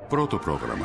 Πρώτο πρόγραμμα.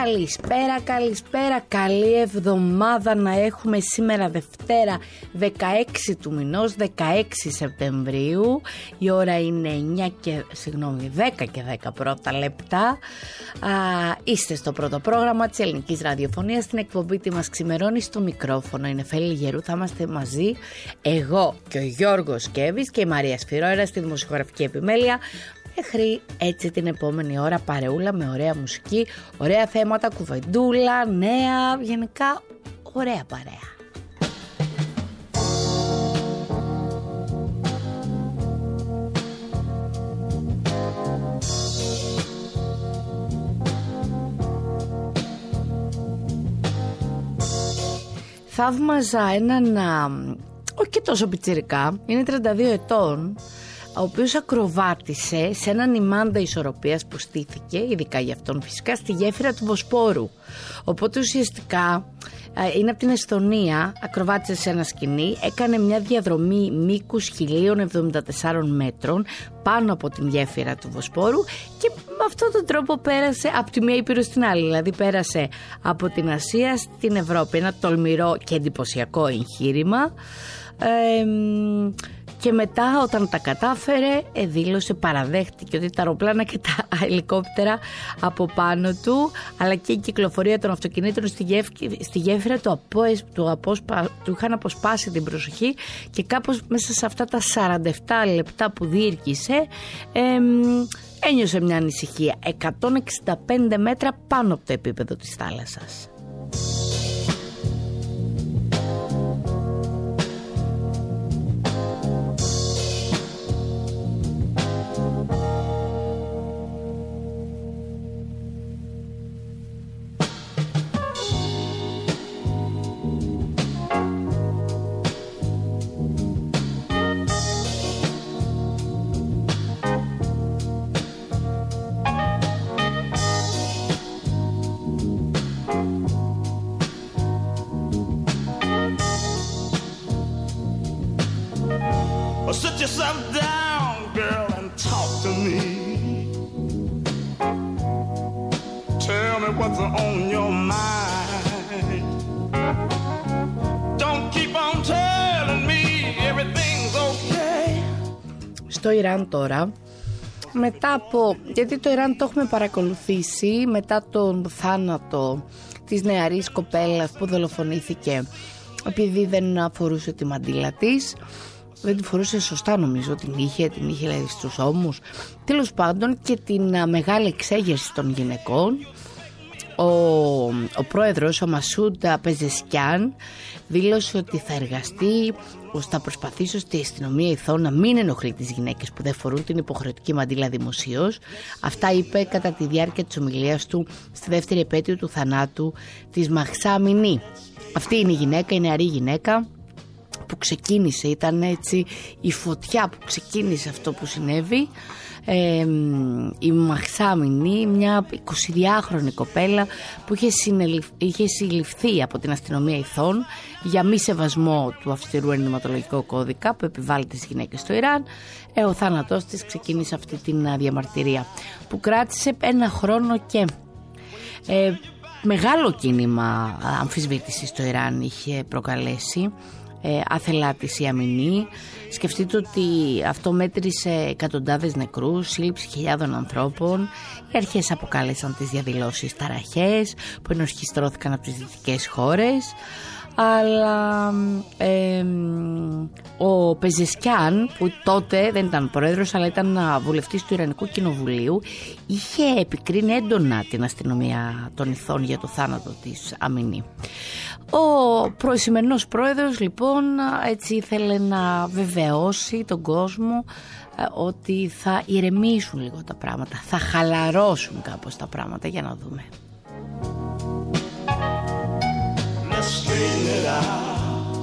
Καλησπέρα, καλή εβδομάδα να έχουμε σήμερα Δευτέρα 16 του μηνός, 16 Σεπτεμβρίου. Η ώρα είναι 10 και 10 πρώτα λεπτά. Είστε στο πρώτο πρόγραμμα της ελληνικής ραδιοφωνίας, στην εκπομπή τι μας ξημερώνει. Στο μικρόφωνο είναι Φέλη Γερού, θα είμαστε μαζί εγώ και ο Γιώργος Σκέβης και η Μαρία Σφυρόερα στη δημοσιογραφική επιμέλεια. Μέχρι έτσι την επόμενη ώρα παρεούλα με ωραία μουσική, ωραία θέματα, κουβεντούλα, νέα, γενικά ωραία παρέα. Θαύμαζα έναν, όχι και τόσο πιτσιρικά, είναι 32 ετών, ο οποίος ακροβάτησε σε έναν ημάντα ισορροπίας που στήθηκε, ειδικά για αυτόν φυσικά, στη γέφυρα του Βοσπόρου. Οπότε ουσιαστικά είναι από την Εσθονία, ακροβάτησε σε ένα σκηνή, έκανε μια διαδρομή μήκους 1074 μέτρων πάνω από την γέφυρα του Βοσπόρου και με αυτόν τον τρόπο πέρασε από τη μία ήπειρο στην άλλη. Δηλαδή πέρασε από την Ασία στην Ευρώπη, ένα τολμηρό και εντυπωσιακό εγχείρημα. Και μετά όταν τα κατάφερε δήλωσε, παραδέχτηκε ότι τα αεροπλάνα και τα ελικόπτερα από πάνω του αλλά και η κυκλοφορία των αυτοκινήτων στη γέφυρα του είχαν αποσπάσει την προσοχή και κάπως μέσα σε αυτά τα 47 λεπτά που διήρκησε ένιωσε μια ανησυχία 165 μέτρα πάνω από το επίπεδο της θάλασσας. Sit yourself down, girl, and talk to me. Tell me what's on your mind. Don't keep on telling me everything's okay. Στο Ιράν τώρα, μετά από, γιατί το Ιράν το έχουμε παρακολουθήσει μετά τον θάνατο της νεαρής κοπέλας που δολοφονήθηκε επειδή δεν φορούσε τη μαντήλα της. Δεν την φορούσε σωστά, νομίζω, την είχε δηλαδή στους ώμους. Τέλος πάντων, και την μεγάλη εξέγερση των γυναικών, ο πρόεδρος, ο Μασούντα Πεζεσκιάν, δήλωσε ότι θα εργαστεί ώστε θα προσπαθήσει στη αστυνομία ηθών να μην ενοχλεί τις γυναίκες που δεν φορούν την υποχρεωτική μαντήλα δημοσίως. Αυτά είπε κατά τη διάρκεια της ομιλίας του στη δεύτερη επέτειο του θανάτου της Μαχσά Αμινή. Αυτή είναι η γυναίκα, η νεαρή γυναίκα που ξεκίνησε, ήταν έτσι η φωτιά που ξεκίνησε αυτό που συνέβη. Η Μαχσά Αμινή, μια 22χρονη κοπέλα που είχε συλληφθεί από την αστυνομία ηθών για μη σεβασμό του αυστηρού ενδυματολογικού κώδικα που επιβάλλεται στις γυναίκες στο Ιράν. Ο θάνατός της ξεκίνησε αυτή την διαμαρτυρία που κράτησε 1 χρόνο και μεγάλο κίνημα αμφισβήτησης στο Ιράν είχε προκαλέσει. Αθελάτης η Αμινή. Σκεφτείτε ότι αυτό μέτρησε εκατοντάδες νεκρούς, σύλληψη χιλιάδων ανθρώπων. Οι αρχές αποκάλεσαν τις διαδηλώσεις ταραχές που ενορχιστρώθηκαν από τις δυτικές χώρες. Αλλά ο Πεζεσκιάν, που τότε δεν ήταν πρόεδρος αλλά ήταν βουλευτής του Ιρανικού Κοινοβουλίου, είχε επικρίνει έντονα την αστυνομία των ηθών για το θάνατο της Αμινή. Ο σημερινός πρόεδρος λοιπόν έτσι ήθελε να βεβαιώσει τον κόσμο ότι θα ηρεμήσουν λίγο τα πράγματα, θα χαλαρώσουν κάπως τα πράγματα. Για να δούμε. Let's straighten it out.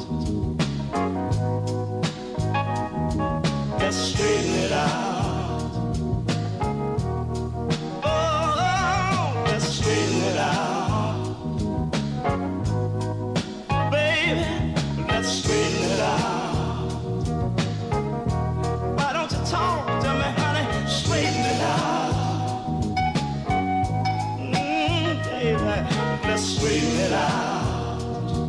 Let's straighten it out. Oh, let's straighten it out. Baby, let's straighten it out. Why don't you talk to me, honey? Straighten it out. Mm-hmm. let's straighten it out.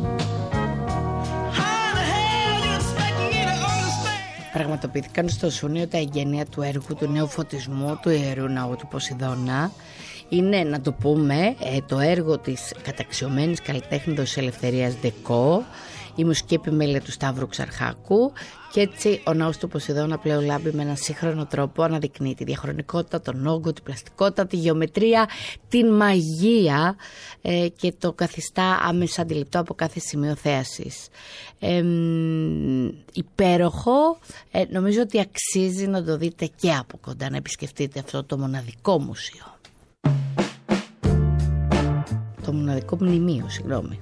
How the hell you expect me to understand? Πραγματοποιήθηκαν στο Σούνιο τα εγγένεια του έργου του νέου φωτισμού του Ιερού Ναού του Ποσειδώνα. Είναι, να το πούμε, το έργο της καταξιωμένης καλλιτέχνηδος Ελευθερίας Ντεκό, η μουσική επιμέλεια του Σταύρου Ξαρχάκου, και έτσι ο ναός του Ποσειδώνα πλέον λάμπει με έναν σύγχρονο τρόπο, αναδεικνύει τη διαχρονικότητα, τον όγκο, την πλαστικότητα, τη γεωμετρία, την μαγεία και το καθιστά άμεσα αντιληπτό από κάθε σημείο θέασης. Υπέροχο, νομίζω ότι αξίζει να το δείτε και από κοντά, να επισκεφτείτε αυτό το μοναδικό μουσείο. Το μοναδικό μνημείο, συγγνώμη.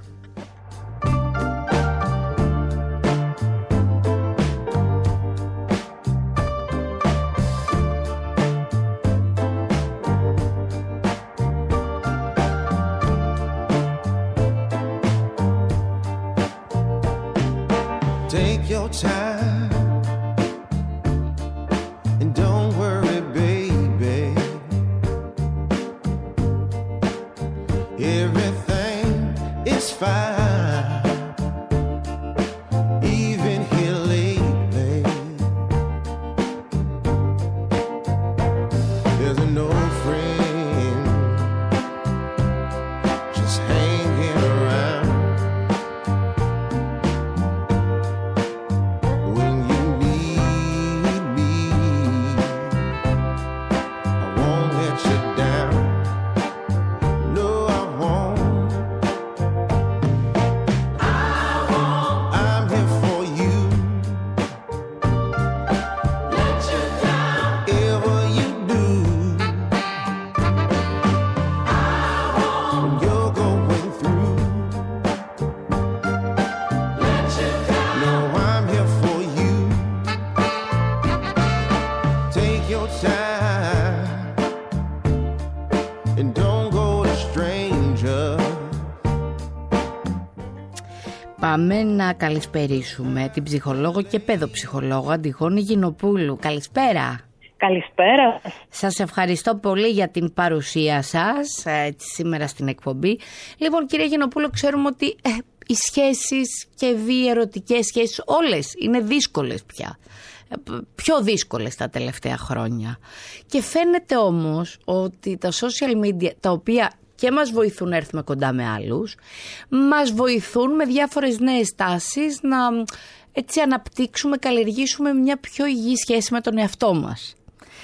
Take your time and don't worry, baby. Everything is fine, even here lately. There's no friend just hanging around. Πάμε να καλησπερίσουμε την ψυχολόγο και παιδοψυχολόγο Αντιγόνη Γινοπούλου. Καλησπέρα. Καλησπέρα. Σας ευχαριστώ πολύ για την παρουσία σας σήμερα στην εκπομπή. Λοιπόν, κυρία Γινοπούλου, ξέρουμε ότι οι σχέσεις και διερωτικές σχέσεις όλες είναι δύσκολες πια. Πιο δύσκολες τα τελευταία χρόνια. Και φαίνεται όμως ότι τα social media, τα οποία και μας βοηθούν να έρθουμε κοντά με άλλους, μας βοηθούν με διάφορες νέες τάσεις να έτσι αναπτύξουμε, καλλιεργήσουμε μια πιο υγιή σχέση με τον εαυτό μας.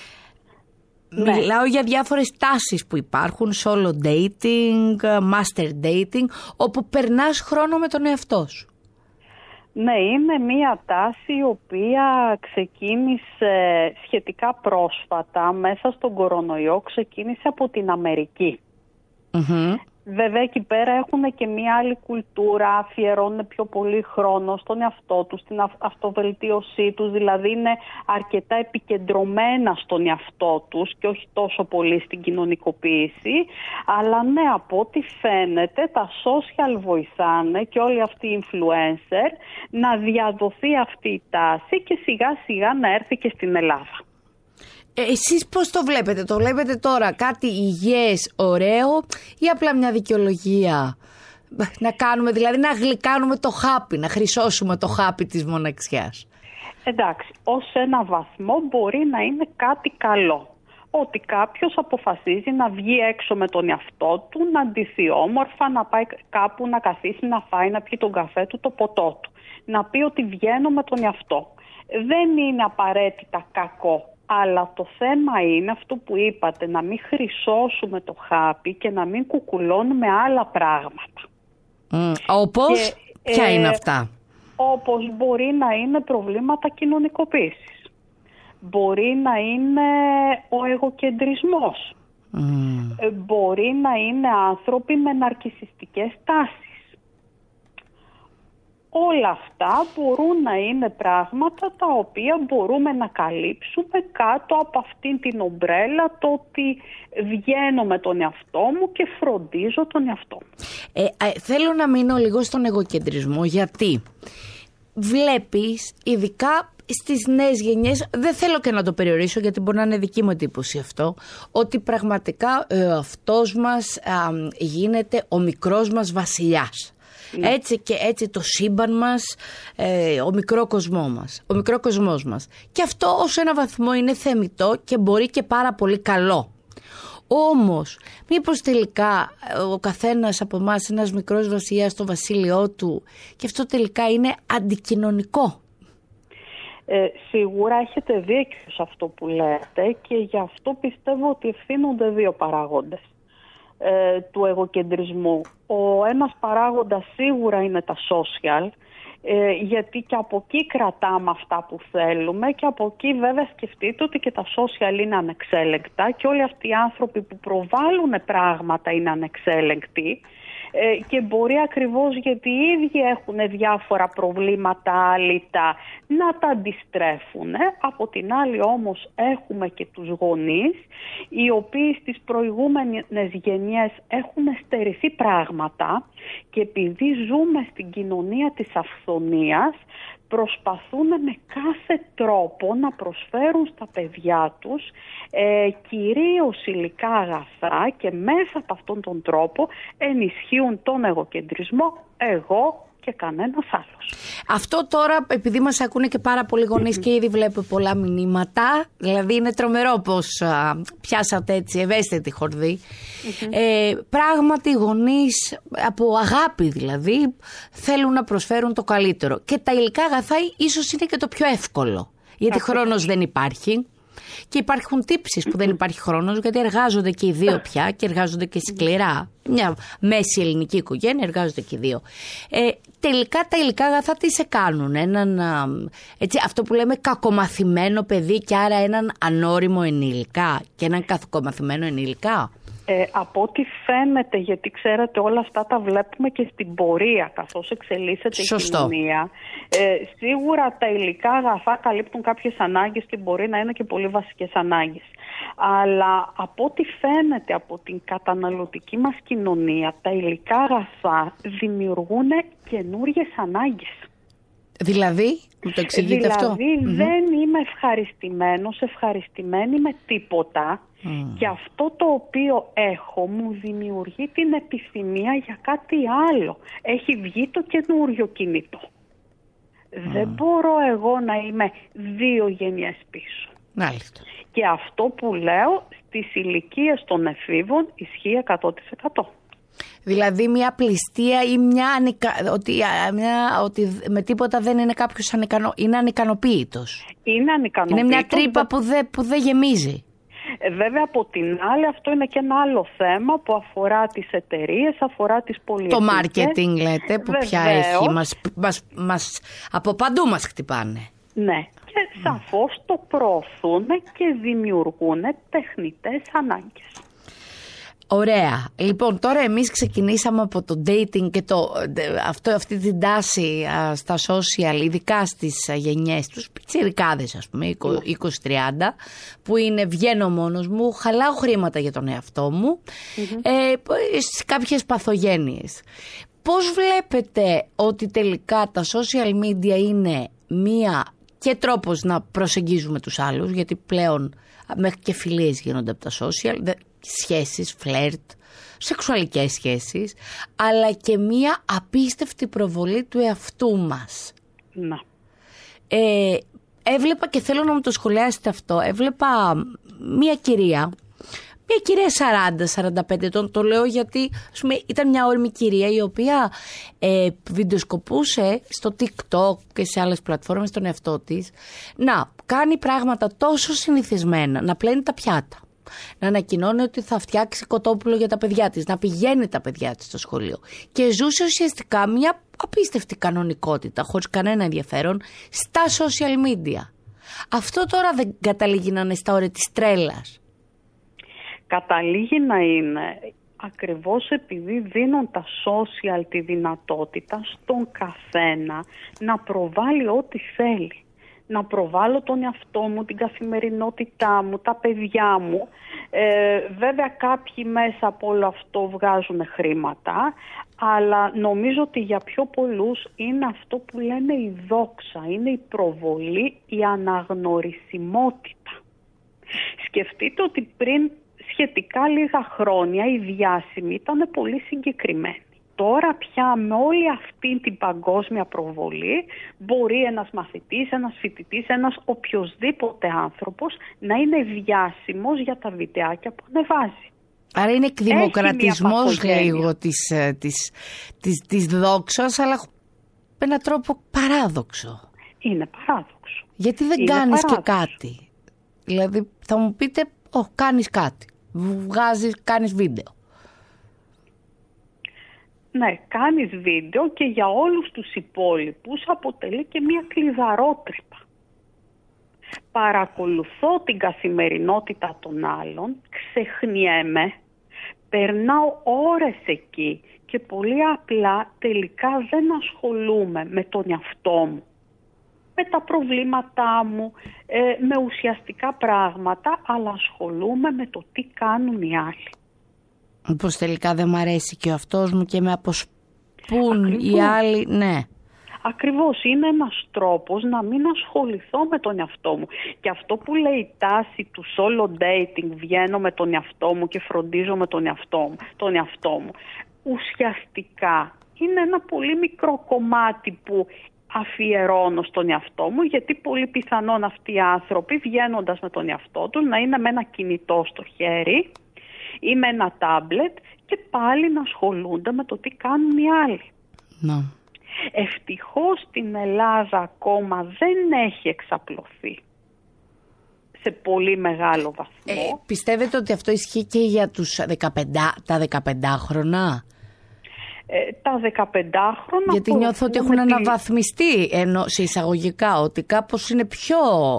Ναι. Μιλάω για διάφορες τάσεις που υπάρχουν, solo dating, master dating, όπου περνάς χρόνο με τον εαυτό σου. Ναι, είναι μία τάση η οποία ξεκίνησε σχετικά πρόσφατα, μέσα στον κορονοϊό, ξεκίνησε από την Αμερική. Mm-hmm. Βέβαια εκεί πέρα έχουν και μία άλλη κουλτούρα, αφιερώνουν πιο πολύ χρόνο στον εαυτό τους, στην αυτοβελτίωσή τους, δηλαδή είναι αρκετά επικεντρωμένα στον εαυτό τους και όχι τόσο πολύ στην κοινωνικοποίηση. Αλλά ναι, από ό,τι φαίνεται τα social βοηθάνε και όλοι αυτοί οι influencer να διαδοθεί αυτή η τάση και σιγά σιγά να έρθει και στην Ελλάδα. Εσείς πώς το βλέπετε τώρα κάτι υγιές, ωραίο ή απλά μια δικαιολογία να κάνουμε, δηλαδή να γλυκάνουμε το χάπι, να χρυσώσουμε το χάπι της μοναξιάς? Εντάξει, ως ένα βαθμό μπορεί να είναι κάτι καλό. Ότι κάποιος αποφασίζει να βγει έξω με τον εαυτό του, να ντυθεί όμορφα, να πάει κάπου να καθίσει, να φάει, να πιει τον καφέ του, το ποτό του. Να πει ότι βγαίνω με τον εαυτό. Δεν είναι απαραίτητα κακό. Αλλά το θέμα είναι αυτό που είπατε, να μην χρυσώσουμε το χάπι και να μην κουκουλώνουμε άλλα πράγματα. Όπως, ποια είναι αυτά? Όπως μπορεί να είναι προβλήματα κοινωνικοποίησης. Μπορεί να είναι ο εγωκεντρισμός. Μπορεί να είναι άνθρωποι με ναρκισσιστικές τάσεις. Όλα αυτά μπορούν να είναι πράγματα τα οποία μπορούμε να καλύψουμε κάτω από αυτήν την ομπρέλα, το ότι βγαίνω με τον εαυτό μου και φροντίζω τον εαυτό μου. Θέλω να μείνω λίγο στον εγωκεντρισμό, γιατί βλέπεις ειδικά στις νέες γενιές, δεν θέλω και να το περιορίσω γιατί μπορεί να είναι δική μου εντύπωση αυτό, ότι πραγματικά αυτός μας γίνεται ο μικρός μας βασιλιάς. Έτσι και έτσι το σύμπαν μας, ο μικρό κοσμός μας. Και αυτό ως ένα βαθμό είναι θεμιτό και μπορεί και πάρα πολύ καλό. Όμως, μήπως τελικά ο καθένας από εμάς, ένας μικρός βασιλιάς στο βασίλειό του, και αυτό τελικά είναι αντικοινωνικό. Σίγουρα έχετε δίκιο σε αυτό που λέτε και γι' αυτό πιστεύω ότι ευθύνονται δύο παράγοντες του εγωκεντρισμού. Ο ένας παράγοντας σίγουρα είναι τα social, γιατί και από εκεί κρατάμε αυτά που θέλουμε και από εκεί βέβαια σκεφτείτε ότι και τα social είναι ανεξέλεγκτα και όλοι αυτοί οι άνθρωποι που προβάλλουν πράγματα είναι ανεξέλεγκτοι και μπορεί ακριβώς γιατί οι ίδιοι έχουν διάφορα προβλήματα άλυτα να τα αντιστρέφουν. Από την άλλη όμως έχουμε και τους γονείς οι οποίοι στις προηγούμενες γενιές έχουν στερηθεί πράγματα και επειδή ζούμε στην κοινωνία της αυθονίας προσπαθούν με κάθε τρόπο να προσφέρουν στα παιδιά τους κυρίως υλικά αγαθά και μέσα από αυτόν τον τρόπο ενισχύουν τον εγωκεντρισμό εγώ και κανένας άλλος. Αυτό τώρα, επειδή μας ακούνε και πάρα πολλοί γονείς και ήδη βλέπω πολλά μηνύματα, δηλαδή είναι τρομερό πως πιάσατε έτσι ευαίσθητη χορδή. Πράγματι οι γονείς από αγάπη δηλαδή θέλουν να προσφέρουν το καλύτερο και τα υλικά αγαθά ίσως είναι και το πιο εύκολο, γιατί χρόνος δεν υπάρχει. Και υπάρχουν τύψεις που δεν υπάρχει χρόνος, γιατί εργάζονται και οι δύο πια και εργάζονται και σκληρά. Μια μέση ελληνική οικογένεια εργάζονται και οι δύο. Τελικά τα υλικά αγαθά τι σε κάνουν? Έτσι, αυτό που λέμε κακομαθημένο παιδί και άρα έναν ανώριμο ενήλικα και έναν κακομαθημένο ενήλικα. Από ό,τι φαίνεται, γιατί ξέρετε όλα αυτά τα βλέπουμε και στην πορεία καθώς εξελίσσεται η κοινωνία. Σίγουρα τα υλικά αγαθά καλύπτουν κάποιες ανάγκες και μπορεί να είναι και πολύ βασικές ανάγκες. Αλλά από ό,τι φαίνεται από την καταναλωτική μας κοινωνία, τα υλικά αγαθά δημιουργούν καινούριες ανάγκες. Δηλαδή, μου το εξηγείτε αυτό? Δεν είμαι ευχαριστημένη με τίποτα και αυτό το οποίο έχω μου δημιουργεί την επιθυμία για κάτι άλλο. Έχει βγει το καινούριο κινητό. Δεν μπορώ εγώ να είμαι 2 γενιές πίσω. Μάλιστα. Και αυτό που λέω στις ηλικίες των εφήβων ισχύει 100%. Δηλαδή μια πληστεία ή ότι με τίποτα δεν είναι κάποιος είναι ανικανοποίητος. Είναι ανικανοποίητος. Είναι μια τρύπα που δεν γεμίζει. Βέβαια από την άλλη αυτό είναι και ένα άλλο θέμα που αφορά τις εταιρείες, αφορά τις πολυεθνικές. Το μάρκετινγκ λέτε που πια έχει, από παντού μας χτυπάνε. Ναι, και σαφώς το προωθούν και δημιουργούν τεχνητές ανάγκες. Ωραία. Λοιπόν, τώρα εμείς ξεκινήσαμε από το dating και αυτή την τάση στα social, ειδικά στις γενιές τους, πιτσιρικάδες ας πούμε, 20-30, που είναι βγαίνω μόνος μου, χαλάω χρήματα για τον εαυτό μου, στις κάποιες παθογένειες. Πώς βλέπετε ότι τελικά τα social media είναι μία και τρόπος να προσεγγίζουμε τους άλλους, γιατί πλέον μέχρι και φιλίες γίνονται από τα social, σχέσεις, φλερτ, σεξουαλικές σχέσεις, αλλά και μία απίστευτη προβολή του εαυτού μας. Να. Έβλεπα και θέλω να μου το σχολιάσετε αυτό. Έβλεπα μία κυρία 40-45 ετών, το λέω γιατί ας πούμε, ήταν μια όριμη κυρία η οποία βιντεοσκοπούσε στο TikTok και σε άλλες πλατφόρμες τον εαυτό της να κάνει πράγματα τόσο συνηθισμένα, να πλένει τα πιάτα, να ανακοινώνει ότι θα φτιάξει κοτόπουλο για τα παιδιά της, να πηγαίνει τα παιδιά της στο σχολείο και ζούσε ουσιαστικά μια απίστευτη κανονικότητα χωρίς κανένα ενδιαφέρον στα social media. Αυτό τώρα δεν καταλήγει να είναι στα όρια της τρέλας? Καταλήγει να είναι ακριβώς επειδή δίνουν τα social τη δυνατότητα στον καθένα να προβάλλει ό,τι θέλει. να προβάλλω τον εαυτό μου, την καθημερινότητά μου, τα παιδιά μου. Βέβαια κάποιοι μέσα από όλο αυτό βγάζουν χρήματα, αλλά νομίζω ότι για πιο πολλούς είναι αυτό που λένε η δόξα, είναι η προβολή, η αναγνωρισιμότητα. Σκεφτείτε ότι πριν σχετικά λίγα χρόνια οι διάσημοι ήταν πολύ συγκεκριμένοι. Τώρα πια με όλη αυτή την παγκόσμια προβολή μπορεί ένας μαθητής, ένας φοιτητής, ένας οποιοσδήποτε άνθρωπος να είναι διάσημος για τα βιντεάκια που ανεβάζει. Άρα είναι εκδημοκρατισμός λίγο της δόξας, αλλά με έναν τρόπο παράδοξο. Είναι παράδοξο. Γιατί δεν κάνεις και κάτι? Δηλαδή θα μου πείτε, κάνεις κάτι, κάνεις βίντεο. Ναι, κάνεις βίντεο και για όλους τους υπόλοιπους αποτελεί και μια κλειδαρότρυπα. Παρακολουθώ την καθημερινότητα των άλλων, ξεχνιέμαι, περνάω ώρες εκεί και πολύ απλά τελικά δεν ασχολούμαι με τον εαυτό μου, με τα προβλήματά μου, με ουσιαστικά πράγματα, αλλά ασχολούμαι με το τι κάνουν οι άλλοι. Πως τελικά δεν μ' αρέσει και ο αυτός μου και με αποσπούν οι άλλοι, ναι. Ακριβώς, είναι ένας τρόπος να μην ασχοληθώ με τον εαυτό μου. Και αυτό που λέει η τάση του solo dating, βγαίνω με τον εαυτό μου και φροντίζω με τον εαυτό μου, ουσιαστικά είναι ένα πολύ μικρό κομμάτι που αφιερώνω στον εαυτό μου, γιατί πολύ πιθανόν αυτοί οι άνθρωποι βγαίνοντας με τον εαυτό τους να είναι με ένα κινητό στο χέρι ή με ένα τάμπλετ και πάλι να ασχολούνται με το τι κάνουν οι άλλοι. No. Ευτυχώς στην Ελλάδα ακόμα δεν έχει εξαπλωθεί σε πολύ μεγάλο βαθμό. Πιστεύετε ότι αυτό ισχύει και για τους τα 15χρονα? Τα 15χρονα... Γιατί νιώθω ότι έχουν αναβαθμιστεί, ενώ σε εισαγωγικά, ότι κάπως είναι πιο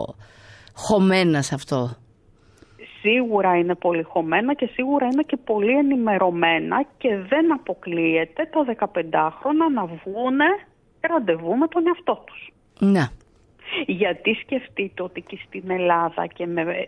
χωμένα σε αυτό. Σίγουρα είναι πολύ χωμένα και σίγουρα είναι και πολύ ενημερωμένα και δεν αποκλείεται τα 15χρονα να βγούνε ραντεβού με τον εαυτό τους. Ναι. Γιατί σκεφτείτε ότι και στην Ελλάδα και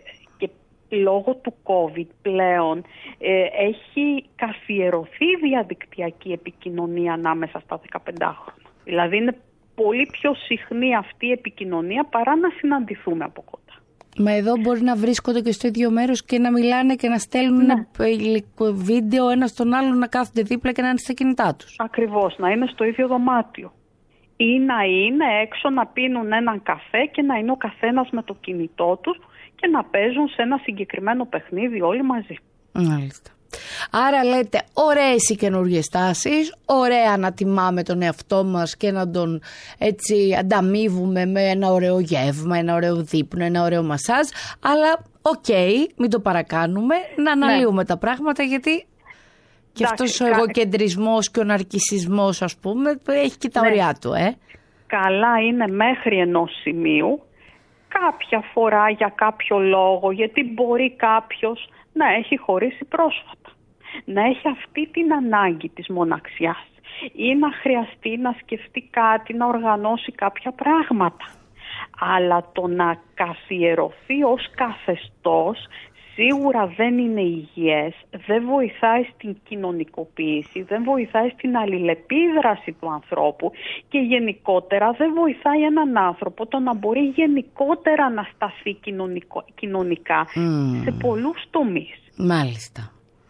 λόγω του COVID πλέον έχει καθιερωθεί η διαδικτυακή επικοινωνία ανάμεσα στα 15χρονα. Δηλαδή είναι πολύ πιο συχνή αυτή η επικοινωνία παρά να συναντηθούμε από κοντά. Μα εδώ μπορεί να βρίσκονται και στο ίδιο μέρος και να μιλάνε και να στέλνουν βίντεο ένα στον άλλον, να κάθονται δίπλα και να είναι στα κινητά τους. Ακριβώς, να είναι στο ίδιο δωμάτιο. Ή να είναι έξω να πίνουν έναν καφέ και να είναι ο καθένας με το κινητό τους και να παίζουν σε ένα συγκεκριμένο παιχνίδι όλοι μαζί. Μάλιστα. Άρα λέτε ωραίες οι καινούργιες τάσεις, ωραία να τιμάμε τον εαυτό μας και να τον έτσι ανταμείβουμε με ένα ωραίο γεύμα, ένα ωραίο δείπνο, ένα ωραίο μασάζ, αλλά μην το παρακάνουμε, να αναλύουμε τα πράγματα, γιατί και αυτός ο εγωκεντρισμός και ο ναρκισσισμός, ας πούμε, έχει και τα ωριά του. Καλά είναι μέχρι ενός σημείου, κάποια φορά για κάποιο λόγο, γιατί μπορεί κάποιος να έχει χωρίσει πρόσφατα, να έχει αυτή την ανάγκη της μοναξιάς ή να χρειαστεί να σκεφτεί κάτι, να οργανώσει κάποια πράγματα. Αλλά το να καθιερωθεί ως καθεστώς σίγουρα δεν είναι υγιές, δεν βοηθάει στην κοινωνικοποίηση, δεν βοηθάει στην αλληλεπίδραση του ανθρώπου και γενικότερα δεν βοηθάει έναν άνθρωπο το να μπορεί γενικότερα να σταθεί κοινωνικά σε πολλούς τομείς. Μάλιστα.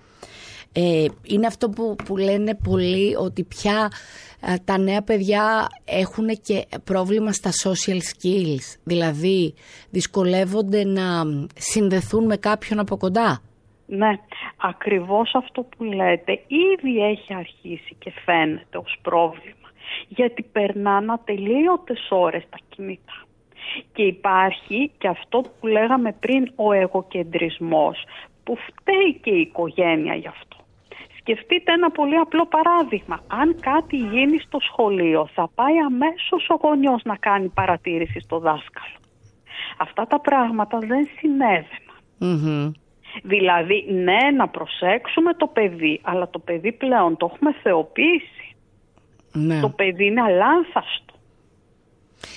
Είναι αυτό που λένε πολλοί, ότι πια τα νέα παιδιά έχουν και πρόβλημα στα social skills, δηλαδή δυσκολεύονται να συνδεθούν με κάποιον από κοντά. Ναι, ακριβώς αυτό που λέτε ήδη έχει αρχίσει και φαίνεται ως πρόβλημα, γιατί περνάνε ατελείωτες ώρες τα κινητά. Και υπάρχει και αυτό που λέγαμε πριν, ο εγωκεντρισμός, που φταίει και η οικογένεια γι' αυτό. Σκεφτείτε ένα πολύ απλό παράδειγμα. Αν κάτι γίνει στο σχολείο, θα πάει αμέσως ο γονιός να κάνει παρατήρηση στο δάσκαλο. Αυτά τα πράγματα δεν συνέβαιναν. Δηλαδή, ναι, να προσέξουμε το παιδί, αλλά το παιδί πλέον το έχουμε θεοποιήσει. Ναι. Το παιδί είναι αλάνθαστο.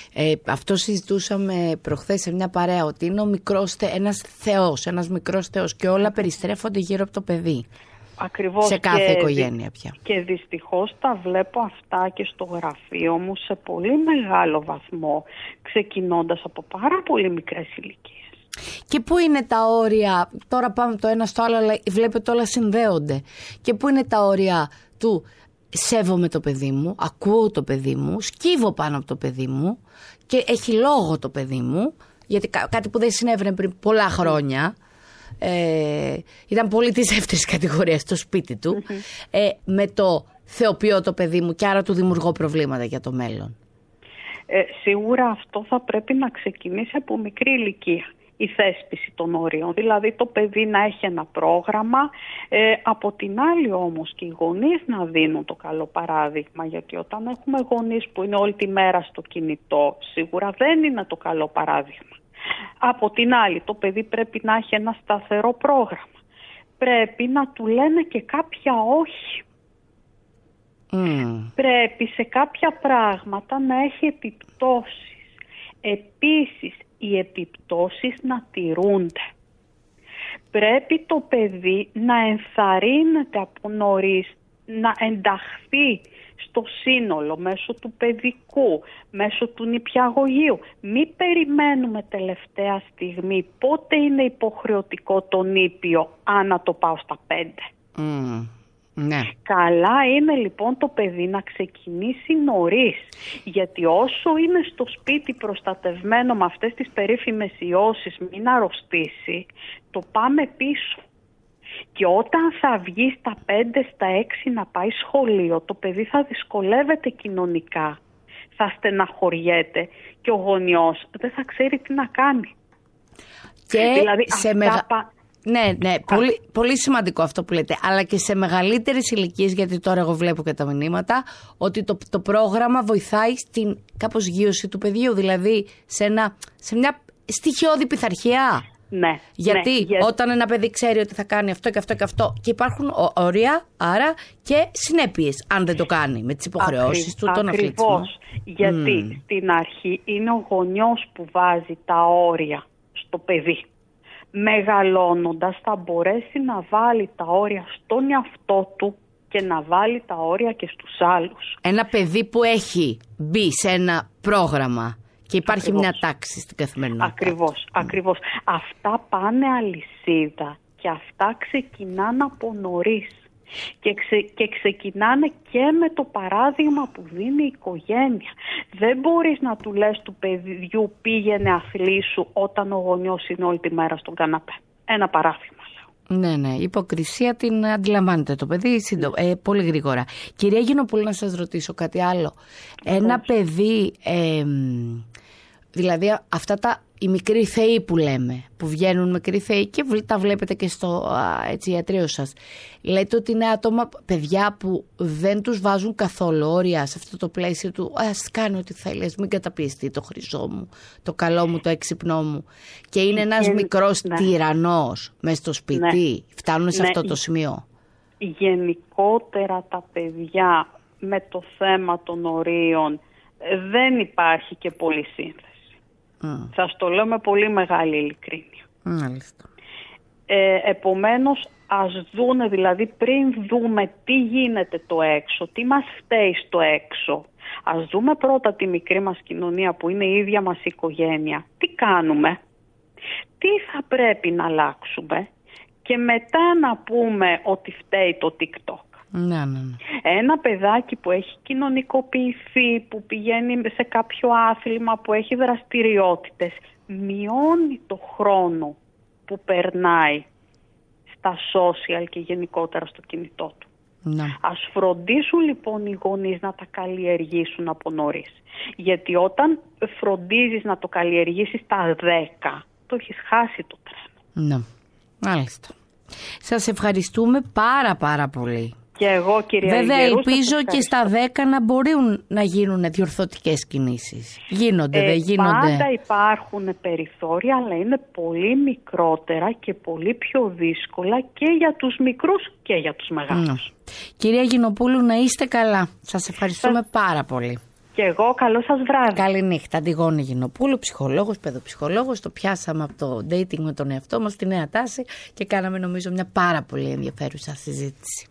Αυτό συζητούσαμε προχθές σε μια παρέα, ότι είναι ένας θεός, ένας μικρός θεός και όλα περιστρέφονται γύρω από το παιδί. Ακριβώς. Σε κάθε οικογένεια πια. Και δυστυχώς τα βλέπω αυτά και στο γραφείο μου σε πολύ μεγάλο βαθμό, ξεκινώντας από πάρα πολύ μικρές ηλικίες. Και πού είναι τα όρια, τώρα πάμε το ένα στο άλλο, αλλά βλέπετε όλα συνδέονται. Και πού είναι τα όρια του σέβομαι το παιδί μου, ακούω το παιδί μου, σκύβω πάνω από το παιδί μου και έχει λόγο το παιδί μου, γιατί κάτι που δεν συνέβαινε πριν πολλά χρόνια. Ήταν πολύ της δεύτερης κατηγορίας στο σπίτι του, με το θεοποιώ το παιδί μου και άρα του δημιουργώ προβλήματα για το μέλλον. Σίγουρα αυτό θα πρέπει να ξεκινήσει από μικρή ηλικία, η θέσπιση των όριων, δηλαδή το παιδί να έχει ένα πρόγραμμα, από την άλλη όμως και οι γονείς να δίνουν το καλό παράδειγμα, γιατί όταν έχουμε γονείς που είναι όλη τη μέρα στο κινητό, σίγουρα δεν είναι το καλό παράδειγμα. Από την άλλη, το παιδί πρέπει να έχει ένα σταθερό πρόγραμμα. Πρέπει να του λένε και κάποια όχι. Πρέπει σε κάποια πράγματα να έχει επιπτώσεις. Επίσης, οι επιπτώσεις να τηρούνται. Πρέπει το παιδί να ενθαρρύνεται από νωρίς, να ενταχθεί στο σύνολο, μέσω του παιδικού, μέσω του νηπιαγωγείου. Μην περιμένουμε τελευταία στιγμή πότε είναι υποχρεωτικό το νήπιο, αν να το πάω στα 5. Ναι. Καλά είναι λοιπόν το παιδί να ξεκινήσει νωρίς, γιατί όσο είναι στο σπίτι προστατευμένο με αυτές τις περίφημες ιώσεις, μην αρρωστήσει, το πάμε πίσω. Και όταν θα βγει στα 5, στα 6 να πάει σχολείο, το παιδί θα δυσκολεύεται κοινωνικά, θα στεναχωριέται και ο γονιός δεν θα ξέρει τι να κάνει. Και δηλαδή, σε Ναι, πολύ σημαντικό αυτό που λέτε, αλλά και σε μεγαλύτερες ηλικίες, γιατί τώρα εγώ βλέπω και τα μηνύματα, ότι το πρόγραμμα βοηθάει στην κάπως γείωση του παιδιού, δηλαδή σε μια στοιχειώδη πειθαρχία. Ναι. Γιατί όταν ένα παιδί ξέρει ότι θα κάνει αυτό και αυτό και αυτό, και υπάρχουν όρια, άρα και συνέπειες αν δεν το κάνει, με τις υποχρεώσεις του, τον αθλητισμό. Ακριβώς, γιατί στην αρχή είναι ο γονιός που βάζει τα όρια στο παιδί. Μεγαλώνοντας θα μπορέσει να βάλει τα όρια στον εαυτό του και να βάλει τα όρια και στους άλλους. Ένα παιδί που έχει μπει σε ένα πρόγραμμα και υπάρχει μια τάξη στην καθημερινότητα. Ακριβώς. Αυτά πάνε αλυσίδα και αυτά ξεκινάνε από νωρίς. Και ξεκινάνε και με το παράδειγμα που δίνει η οικογένεια. Δεν μπορείς να του λες του παιδιού πήγαινε αθλήσου όταν ο γονιός είναι όλη τη μέρα στον καναπέ. Ένα παράδειγμα. Ναι, η υποκρισία την αντιλαμβάνεται το παιδί πολύ γρήγορα. Κυρία Γινοπούλου, να σας ρωτήσω κάτι άλλο. Ένα παιδί, δηλαδή αυτά οι μικροί θεοί που λέμε, που βγαίνουν μικροί θεοί και τα βλέπετε και στο ιατρείο σας. Λέτε ότι είναι άτομα, παιδιά που δεν τους βάζουν καθόλου όρια σε αυτό το πλαίσιο του ας κάνει ό,τι θέλει, ας μην καταπιεστεί το χρυσό μου, το καλό μου, το έξυπνό μου. Και είναι ένας μικρός τυραννός μες στο σπίτι. Φτάνουν σε αυτό το σημείο. Γενικότερα τα παιδιά με το θέμα των ορίων δεν υπάρχει και πολύ σύνθεση. Σας το λέω με πολύ μεγάλη ειλικρίνεια. Επομένως, ας δούνε, δηλαδή πριν δούμε τι γίνεται το έξω, τι μας φταίει στο έξω, ας δούμε πρώτα τη μικρή μας κοινωνία που είναι η ίδια μας οικογένεια. Τι κάνουμε, τι θα πρέπει να αλλάξουμε και μετά να πούμε ότι φταίει το TikTok. Ναι. Ένα παιδάκι που έχει κοινωνικοποιηθεί, που πηγαίνει σε κάποιο άθλημα, που έχει δραστηριότητες, μειώνει το χρόνο που περνάει στα social και γενικότερα στο κινητό του. Ναι. Ας φροντίσουν λοιπόν οι γονείς να τα καλλιεργήσουν από νωρίς. Γιατί όταν φροντίζεις να το καλλιεργήσεις στα 10, το έχεις χάσει το τρένο. Ναι, μάλιστα. Σας ευχαριστούμε πάρα πολύ. Και εγώ, κυρία Βέβαια, Ιγερού, ελπίζω και στα 10 να μπορούν να γίνουν διορθωτικές κινήσεις. Γίνονται, δεν γίνονται. Πάντα υπάρχουν περιθώρια, αλλά είναι πολύ μικρότερα και πολύ πιο δύσκολα και για τους μικρούς και για τους μεγάλους. Κυρία Γινοπούλου, να είστε καλά. Σας ευχαριστούμε πάρα πολύ. Και εγώ, καλό σας βράδυ. Καληνύχτα, Αντιγόνη Γινοπούλου, ψυχολόγος, παιδοψυχολόγος. Το πιάσαμε από το dating με τον εαυτό μας, τη νέα τάση και κάναμε νομίζω μια πάρα πολύ ενδιαφέρουσα συζήτηση.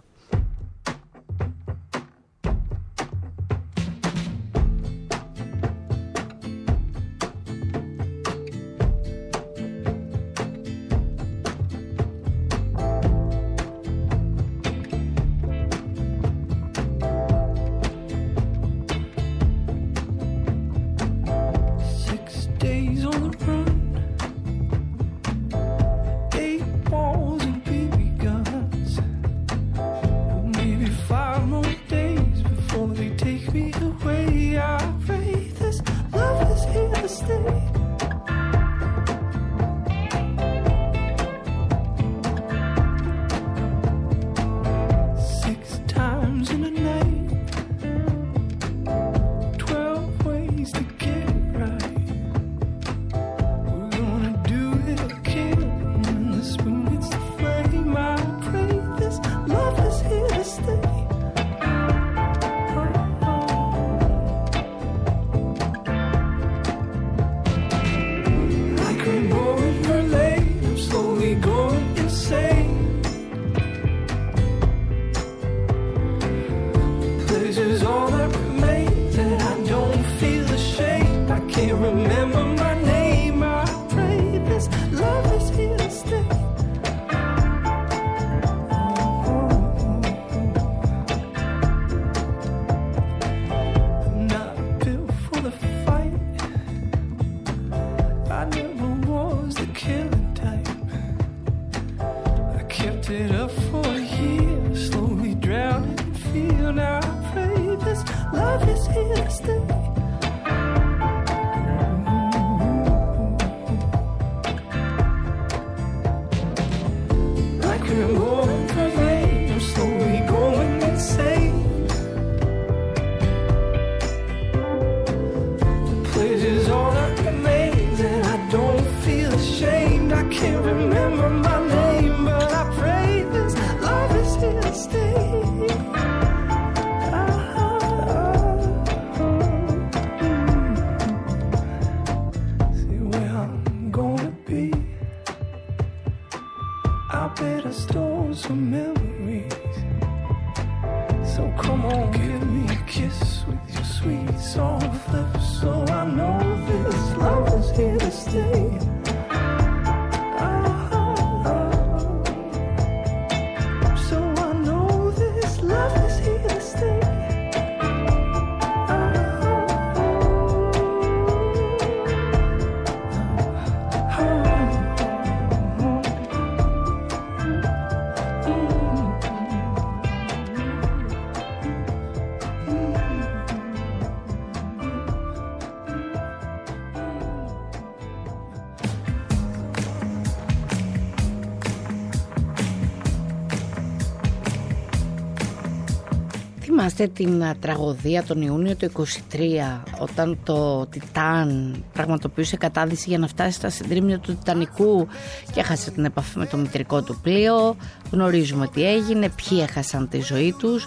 Θυμάστε την τραγωδία τον Ιούνιο του 23, όταν το Τιτάν πραγματοποιούσε κατάδυση για να φτάσει στα συντρίμμια του Τιτανικού και έχασε την επαφή με το μητρικό του πλοίο. Γνωρίζουμε τι έγινε, ποιοι έχασαν τη ζωή τους.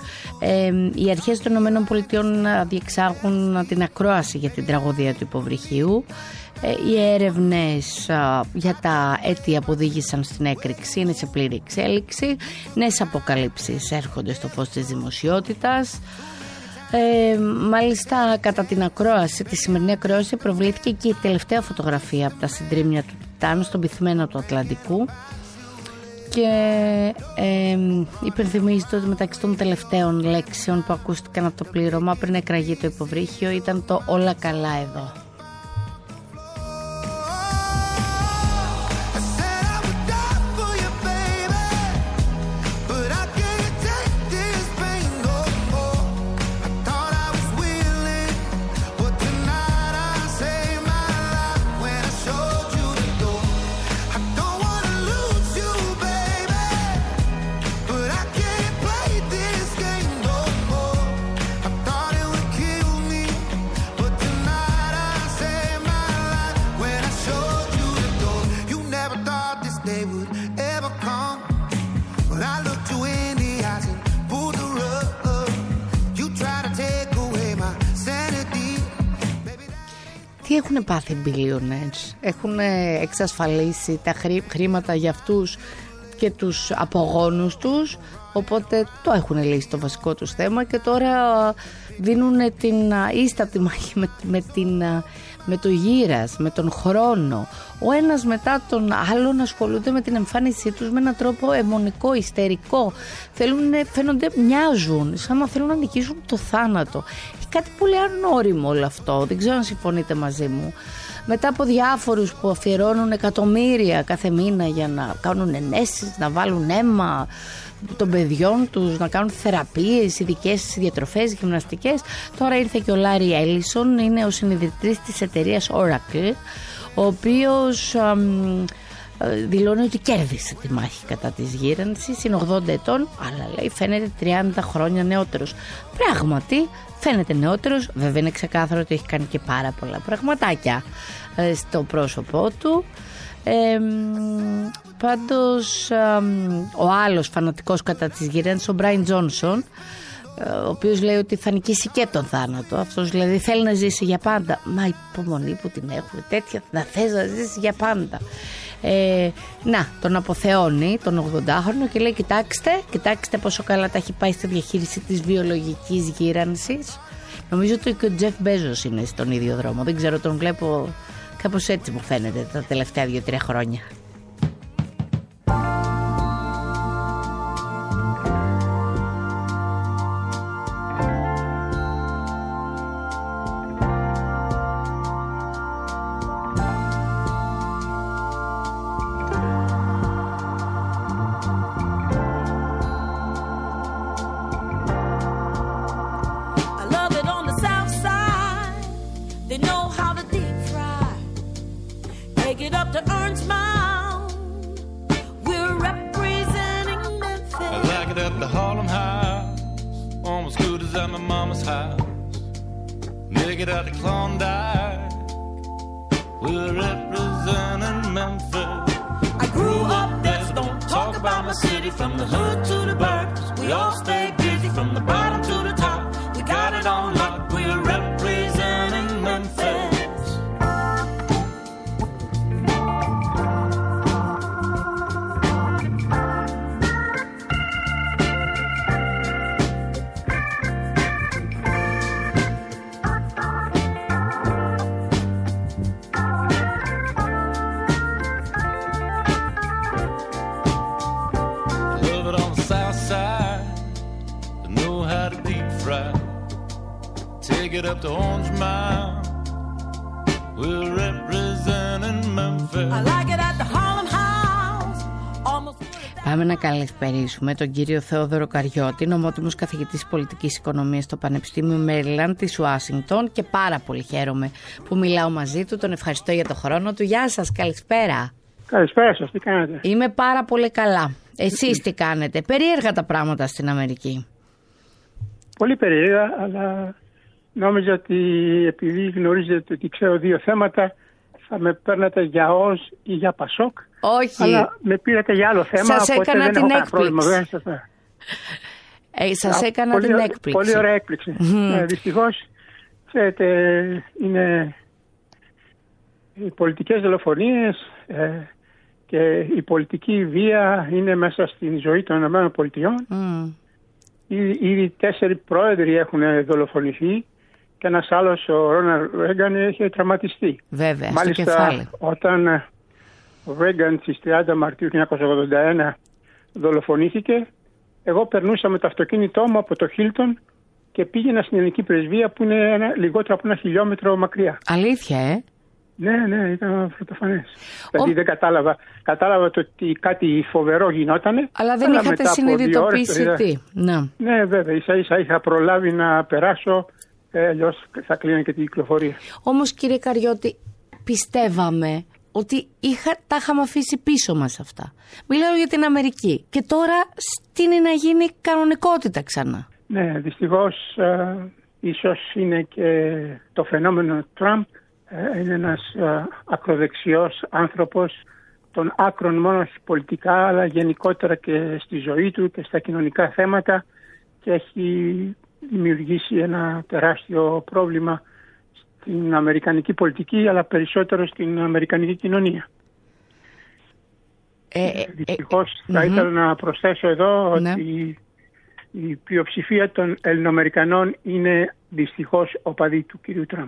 Οι αρχές των ΗΠΑ διεξάγουν την ακρόαση για την τραγωδία του υποβρυχίου. Οι έρευνες για τα αίτια που οδήγησαν στην έκρηξη είναι σε πλήρη εξέλιξη. Νέες αποκαλύψεις έρχονται στο φως της δημοσιότητας. Μάλιστα κατά την ακρόαση, τη σημερινή ακρόαση, προβλήθηκε και η τελευταία φωτογραφία από τα συντρίμμια του Τιτάνου στον πυθμένο του Ατλαντικού και υπενθυμίζεται ότι μεταξύ των τελευταίων λέξεων που ακούστηκαν από το πλήρωμα πριν εκραγεί το υποβρύχιο ήταν το «όλα καλά εδώ». τι έχουν πάθει οι billionaires? Έχουν εξασφαλίσει τα χρήματα για αυτούς και τους απογόνους τους, οπότε το έχουν λύσει το βασικό τους θέμα και τώρα δίνουν την ίστατη μάχη με το γύρας, με τον χρόνο. Ο ένας μετά τον άλλον ασχολούνται με την εμφάνισή τους με έναν τρόπο αιμονικό, ιστερικό. Φαίνονται, μοιάζουν, σαν να θέλουν να νικήσουν το θάνατο. Έχει κάτι πολύ ανώριμο όλο αυτό, δεν ξέρω αν συμφωνείτε μαζί μου. Μετά από διάφορους που αφιερώνουν εκατομμύρια κάθε μήνα για να κάνουν ενέσεις, να βάλουν αίμα των παιδιών τους, να κάνουν θεραπείες, ειδικές διατροφές, γυμναστικές. Τώρα ήρθε και ο Λάρι Έλισον, είναι ο συνειδητής της εταιρείας Oracle, ο οποίος δηλώνει ότι κέρδισε τη μάχη κατά της γύρανσης. Είναι 80 ετών, αλλά λέει φαίνεται 30 χρόνια νεότερος. Πράγματι φαίνεται νεότερος, βέβαια είναι ξεκάθαρο ότι έχει κάνει και πάρα πολλά πραγματάκια στο πρόσωπό του. Πάντως ο άλλος φανατικός κατά της γύρανσης, ο Μπράιν Τζόνσον, ο οποίος λέει ότι θα νικήσει και τον θάνατο. Αυτός δηλαδή θέλει να ζήσει για πάντα. Μα υπομονή που την έχουμε τέτοια, να θες να ζήσει για πάντα. Τον αποθεώνει τον 80χρονο και λέει κοιτάξτε πόσο καλά τα έχει πάει στη διαχείριση της βιολογικής γύρανσης. Νομίζω ότι και ο Τζεφ Μπέζος είναι στον ίδιο δρόμο. Δεν ξέρω, τον βλέπω κάπως έτσι μου φαίνεται τα τελευταία 2-3 χρόνια. Πάμε να καλησπερίσουμε τον κύριο Θεόδωρο Καριώτη, νομότιμος καθηγητής πολιτικής οικονομίας στο Πανεπιστήμιο Μέριλαντ της Ουάσιγκτον, και πάρα πολύ χαίρομαι που μιλάω μαζί του. Τον ευχαριστώ για τον χρόνο του. Γεια σας, καλησπέρα. Καλησπέρα σας, τι κάνετε? Είμαι πάρα πολύ καλά. Εσείς τι κάνετε? Περίεργα τα πράγματα στην Αμερική. Πολύ περίεργα, αλλά νόμιζα ότι επειδή γνωρίζετε ότι ξέρω δύο θέματα θα με παίρνατε για ΟΣ ή για ΠΑΣΟΚ. Όχι. Αλλά με πήρατε για άλλο θέμα. Σας έκανα την έκπληξη. Σας έκανα την έκπληξη. Πολύ ωραία έκπληξη. Δυστυχώς, ξέρετε, είναι οι πολιτικές δολοφονίες και η πολιτική βία είναι μέσα στην ζωή των ΗΠΑ. Ήδη 4 πρόεδροι έχουν δολοφονηθεί και ένας άλλος, ο Ρόναλντ Ρέγκαν, έχει τραυματιστεί. Βέβαια, μάλιστα, στο κεφάλι. Όταν ο Ρέγκαν στις 30 Μαρτίου 1981 δολοφονήθηκε, εγώ περνούσα με το αυτοκίνητό μου από το Χίλτον και πήγαινα στην ελληνική πρεσβεία που είναι λιγότερο από 1 χιλιόμετρο μακριά. Αλήθεια, Ναι, ήταν πρωτοφανές. Δηλαδή δεν κατάλαβα ότι κάτι φοβερό γινότανε. Αλλά δεν είχατε συνειδητοποιήσει τι. Ναι, βέβαια, ίσα είχα προλάβει να περάσω, αλλιώς θα κλείνει και την κυκλοφορία. Όμως, κύριε Καριώτη, πιστεύαμε ότι τα είχαμε αφήσει πίσω μας αυτά. Μιλάω για την Αμερική και τώρα στείνει να γίνει κανονικότητα ξανά. Ναι, δυστυχώς ίσως είναι και το φαινόμενο Τραμπ. Είναι ένας ακροδεξιός άνθρωπος των άκρων μόνο πολιτικά, αλλά γενικότερα και στη ζωή του και στα κοινωνικά θέματα, και έχει δημιουργήσει ένα τεράστιο πρόβλημα στην αμερικανική πολιτική, αλλά περισσότερο στην αμερικανική κοινωνία. Δυστυχώς θα ήθελα να προσθέσω εδώ ότι η πλειοψηφία των Ελληνοαμερικανών είναι δυστυχώς οπαδοί του κυρίου Τραμπ.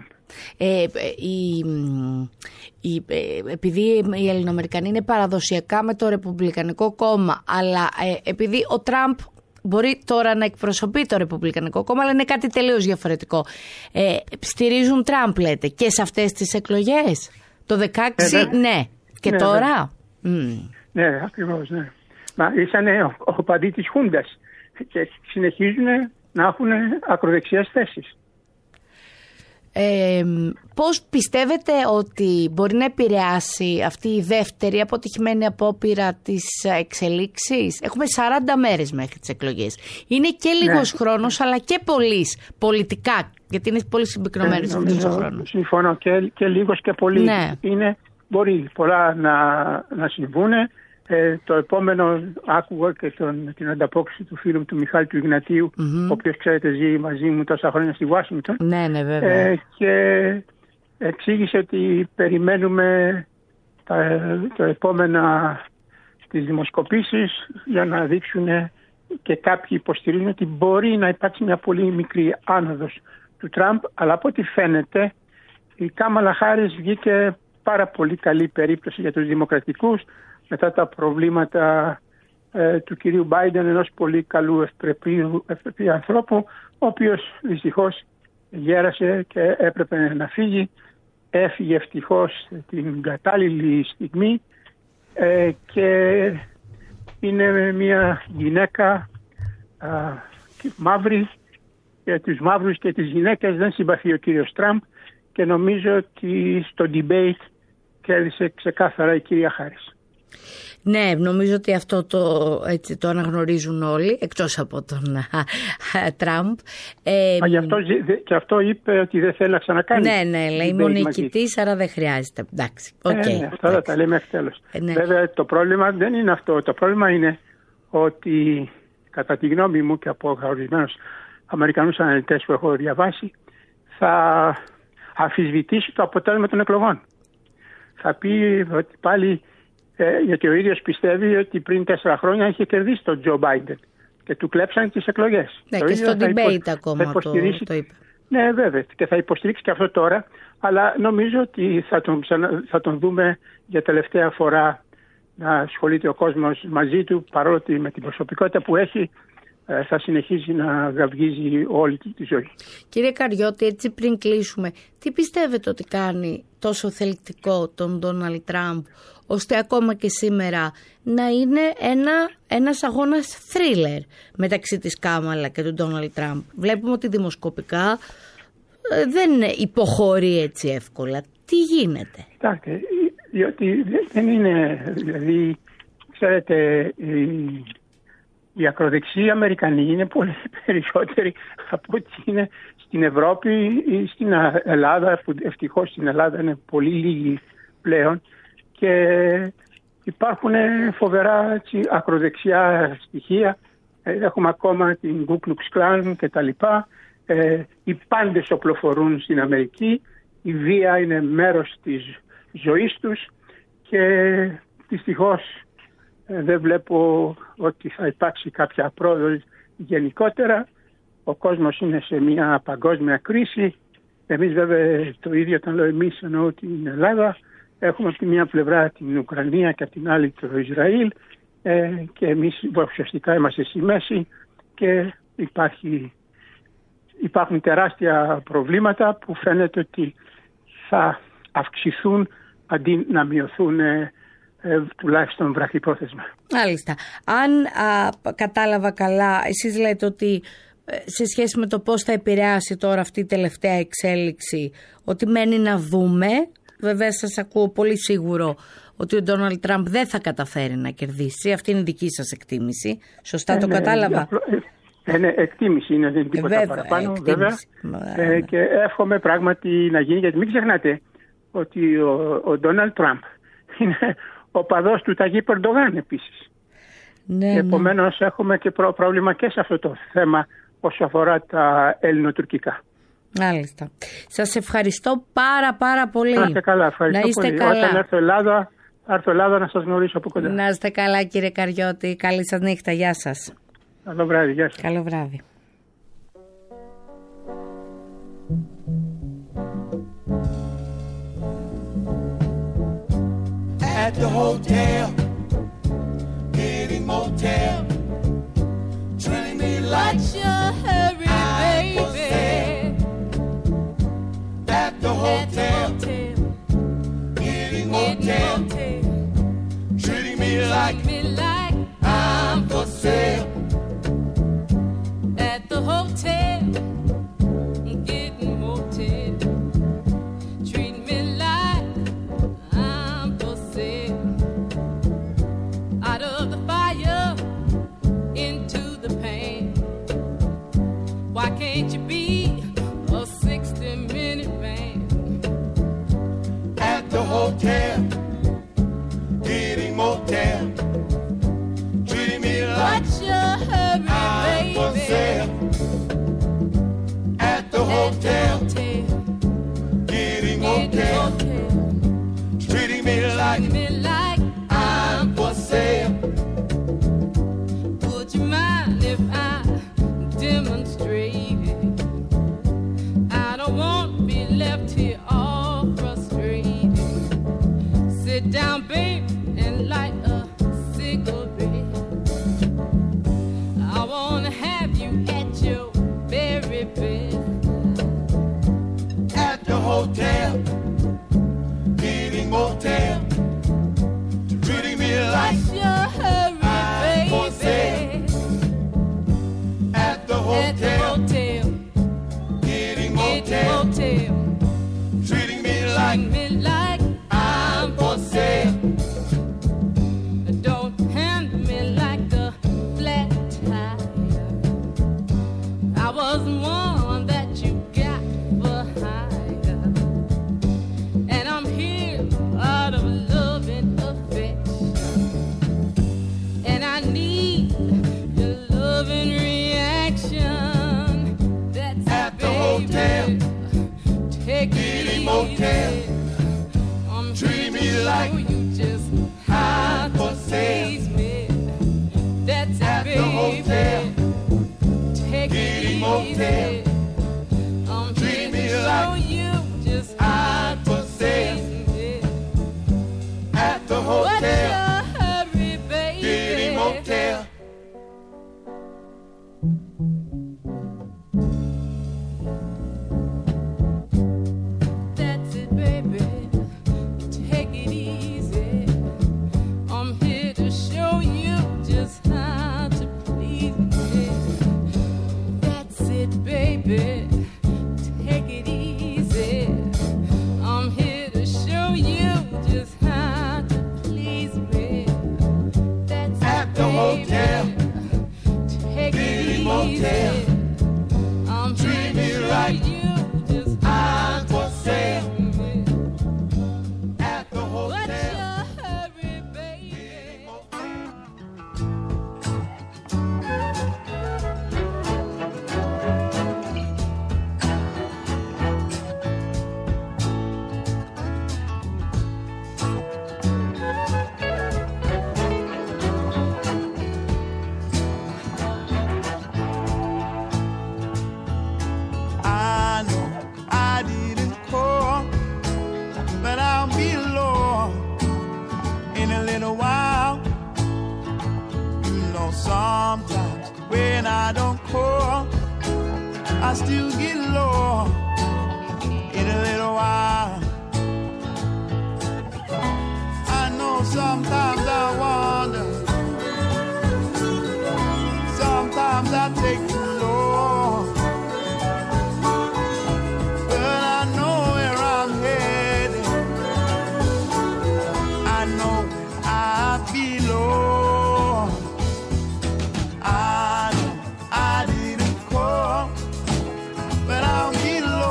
Επειδή οι Ελληνοαμερικανοί είναι παραδοσιακά με το Ρεπουμπλικανικό κόμμα, αλλά επειδή ο Τραμπ μπορεί τώρα να εκπροσωπεί το Ρεπουμπλικανικό κόμμα, αλλά είναι κάτι τελείως διαφορετικό, στηρίζουν Τραμπ, λέτε, και σε αυτές τις εκλογές το 16, ναι. Και ναι, τώρα. Ναι, ακριβώς, ναι. Μα ήσανε οπαδοί της Χούντας και συνεχίζουν να έχουν ακροδεξιές θέσεις. Πώς πιστεύετε ότι μπορεί να επηρεάσει αυτή η δεύτερη αποτυχημένη απόπειρα της εξελίξης? Έχουμε 40 μέρες μέχρι τις εκλογές. Είναι και λίγος χρόνος, αλλά και πολύς πολιτικά, γιατί είναι πολύ συμπυκνωμένος αυτός ο χρόνος. Συμφωνώ, και λίγος και πολύ. Μπορεί πολλά να συμβούν. Το επόμενο, άκουγα και την ανταπόκριση του φίλου του Μιχάλη του Ιγνατίου, ο οποίος, ξέρετε, ζει μαζί μου τόσα χρόνια στη Ουάσιγκτον. Ναι, βέβαια. Και εξήγησε ότι περιμένουμε το επόμενα τις δημοσκοπήσεις για να δείξουν, και κάποιοι υποστηρίζουν ότι μπορεί να υπάρξει μια πολύ μικρή άνοδος του Τραμπ, αλλά από ό,τι φαίνεται η Κάμαλα Χάρις βγήκε πάρα πολύ καλή περίπτωση για τους δημοκρατικούς μετά τα προβλήματα του κυρίου Μπάιντεν, ενός πολύ καλού ευπρεπή ανθρώπου, ο οποίος δυστυχώς γέρασε και έπρεπε να φύγει. Έφυγε ευτυχώς την κατάλληλη στιγμή και είναι μια γυναίκα μαύρη, και τους μαύρους και τις γυναίκες δεν συμπαθεί ο κύριος Τραμπ, και νομίζω ότι στο debate κέρδισε ξεκάθαρα η κυρία Χάρις. Ναι, νομίζω ότι αυτό το αναγνωρίζουν όλοι, εκτός από τον Τραμπ. Και αυτό είπε ότι δεν θέλει να ξανακάνει. Ναι, λέει είμαι νικητής, άρα δεν χρειάζεται. Εντάξει, αυτά θα τα λέμε μέχρι τέλος. Βέβαια το πρόβλημα δεν είναι αυτό. Το πρόβλημα είναι ότι, κατά τη γνώμη μου και από ορισμένους Αμερικανούς αναλυτές που έχω διαβάσει, θα αμφισβητήσει το αποτέλεσμα των εκλογών. Θα πει ότι πάλι, γιατί ο ίδιος πιστεύει ότι πριν 4 χρόνια είχε κερδίσει τον Τζο Μπάιντεν και του κλέψαν τις εκλογές. Ναι, και στο debate ακόμα το είπε. Ναι, βέβαια, και θα υποστηρίξει και αυτό τώρα, αλλά νομίζω ότι θα τον δούμε για τελευταία φορά να ασχολείται ο κόσμος μαζί του, παρόλο ότι με την προσωπικότητα που έχει θα συνεχίζει να γαυγίζει όλη τη ζωή. Κύριε Καριώτη, έτσι πριν κλείσουμε, τι πιστεύετε ότι κάνει τόσο θελκτικό τον Ντόναλντ Τραμπ, ώστε ακόμα και σήμερα να είναι ένας αγώνας θρίλερ μεταξύ της Κάμαλα και του Ντόναλντ Τραμπ? Βλέπουμε ότι δημοσκοπικά δεν υποχωρεί έτσι εύκολα. Τι γίνεται? Κοιτάξτε, διότι δεν είναι, δηλαδή, ξέρετε, οι ακροδεξιοί Αμερικανοί είναι πολύ περισσότεροι από ό,τι είναι στην Ευρώπη ή στην Ελλάδα, που ευτυχώς στην Ελλάδα είναι πολύ λίγοι πλέον, και υπάρχουν φοβερά ακροδεξιά στοιχεία. Έχουμε ακόμα την Ku Klux Klan και τα λοιπά. Οι πάντες οπλοφορούν στην Αμερική. Η βία είναι μέρος της ζωής τους και δυστυχώς δεν βλέπω ότι θα υπάρξει κάποια πρόοδο γενικότερα. Ο κόσμος είναι σε μια παγκόσμια κρίση. Εμείς βέβαια το ίδιο, όταν λέω εμείς εννοώ την Ελλάδα, έχουμε από τη μία πλευρά την Ουκρανία και από την άλλη το Ισραήλ, και εμείς ουσιαστικά είμαστε στη μέση και υπάρχουν τεράστια προβλήματα που φαίνεται ότι θα αυξηθούν αντί να μειωθούν, τουλάχιστον βραχυπρόθεσμα. Μάλιστα. Αν κατάλαβα καλά, εσείς λέτε ότι σε σχέση με το πώς θα επηρεάσει τώρα αυτή η τελευταία εξέλιξη, ότι μένει να δούμε. Βέβαια σας ακούω πολύ σίγουρο ότι ο Ντόναλντ Τραμπ δεν θα καταφέρει να κερδίσει. Αυτή είναι η δική σας εκτίμηση. Σωστά το κατάλαβα? Είναι εκτίμηση, είναι, δεν είναι τίποτα παραπάνω, βέβαια. Και εύχομαι πράγματι να γίνει, γιατί μην ξεχνάτε ότι ο Ντόναλντ Τραμπ είναι ο παδός του Ταγί Ερντογάν επίσης. Ναι, επομένως έχουμε και πρόβλημα και σε αυτό το θέμα όσο αφορά τα ελληνοτουρκικά. Μάλιστα. Σας ευχαριστώ πάρα πολύ. Να είστε καλά, ευχαριστώ να είστε πολύ. καλά. Όταν έρθω Ελλάδα να σας γνωρίσω από κοντά. Να είστε καλά κύριε Καριώτη. Καλή σας νύχτα. Γεια σας. Καλό βράδυ, γεια σας. Καλό βράδυ. At the hotel, getting motel, treating me like your hurry, baby. At the hotel, getting motel, treating me like I'm for sale. At the hotel, getting motel, treat me like I'm for sale. Out of the fire, into the pain. Why can't you be a 60-minute man? At the hotel, getting motel, treating me like What's your hurry, I'm for baby? sale. At the hotel, getting motel, treating me like I'm for sale. Would you mind if I demonstrated? I don't want to be left here all frustrated. Sit down, babe, and light a cigarette. I want to have you at your very best. At the hotel, getting motel, treating me like What's your hurry, I'm for sale. baby? At the At the hotel, hotel, getting get motel, motel, treating me like treat me like I'm for sale. don't handle me like a flat tire. I was one that you got for hire, and I'm here out of love and affection, and I need your love and reaction. That's At the hotel, take it getting easy. motel, I'm treat me here to like show you just how I'm to for sale. please me. That's At it, the baby. hotel, Take it getting easy. motel, I'm treat here me to show like you just I'm how for to sale. please me. At the What's hotel, your hurry, baby? getting motel. That's it, baby. Take it easy. I'm here to show you just how to please me. That's it, baby. Take it easy. I'm here to show you just how to please me. That's At it, the baby. hotel, Take it getting easy. motel, I'm treat here me to show right. you just how I'm for to sale. please me. At the What's hotel, your hurry, baby? getting motel. I know I didn't call, but I'll be alone in a little while. You know, sometimes when I don't call, I still get low in a little while. I know sometimes I wonder, sometimes I take too long. But I know where I'm headed. I know where I belong. I know I didn't call, but I'll be low.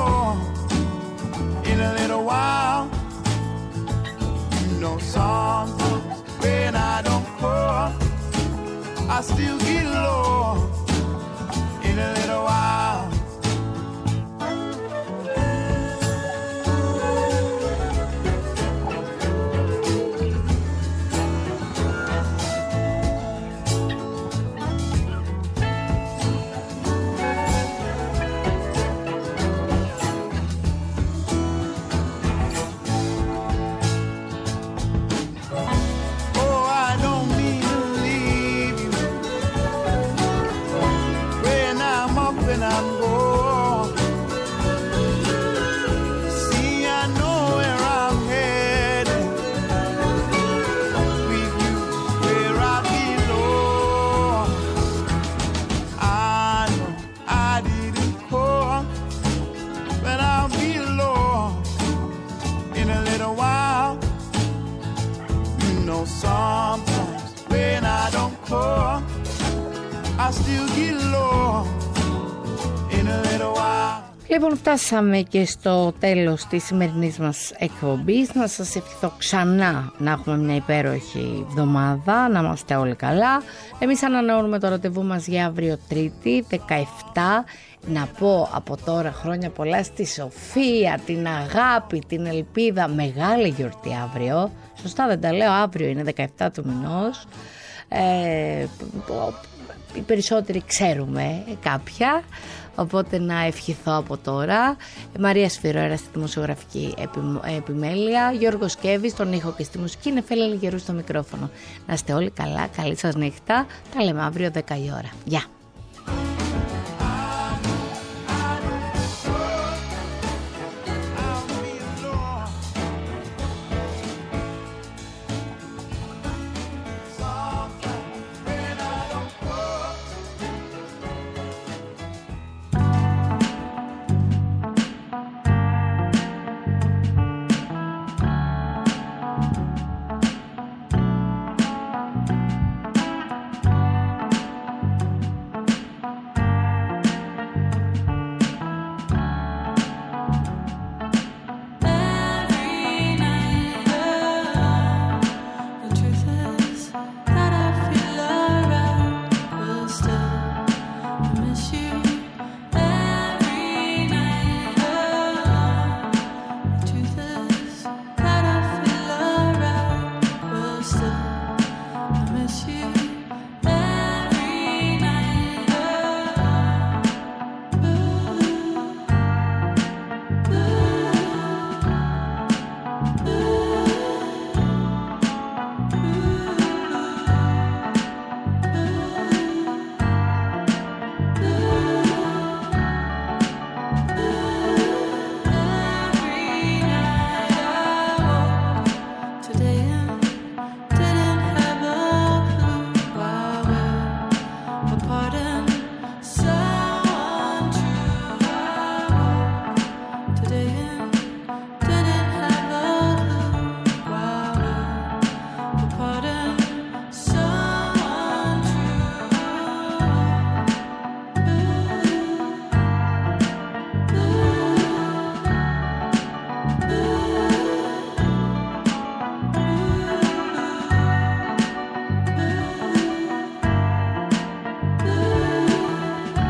you get low in a little while. Λοιπόν, φτάσαμε και στο τέλος της σημερινής μας εκπομπής. Να σας ευχηθώ ξανά να έχουμε μια υπέροχη εβδομάδα, να είμαστε όλοι καλά. Εμείς ανανεώνουμε το ραντεβού μας για αύριο Τρίτη, 17. Να πω από τώρα χρόνια πολλά στη Σοφία, την αγάπη, την ελπίδα. Μεγάλη γιορτή αύριο. Σωστά δεν τα λέω, αύριο είναι 17 του μηνός. Οι περισσότεροι ξέρουμε κάποια, οπότε να ευχηθώ από τώρα. Μαρία Σφυρόερα στη δημοσιογραφική επιμέλεια, Γιώργος Κέβης στον ήχο και στη μουσική, Νεφέλη Λιγερού στο μικρόφωνο. Να είστε όλοι καλά, καλή σας νύχτα. Τα λέμε αύριο 10 η ώρα. Γεια!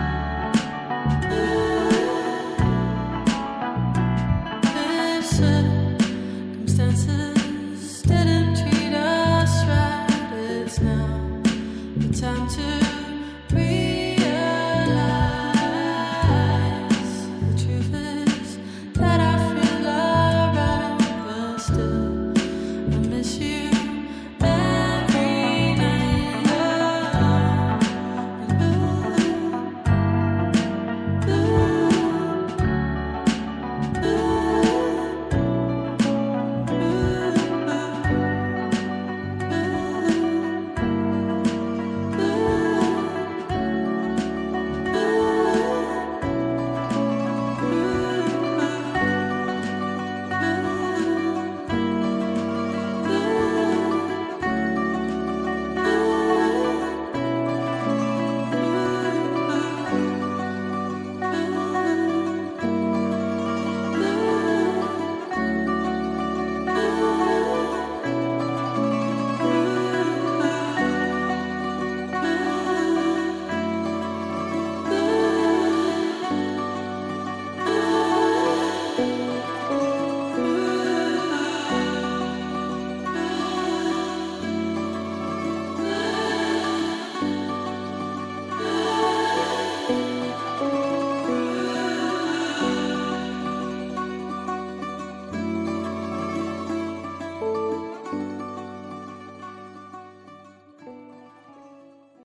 answer.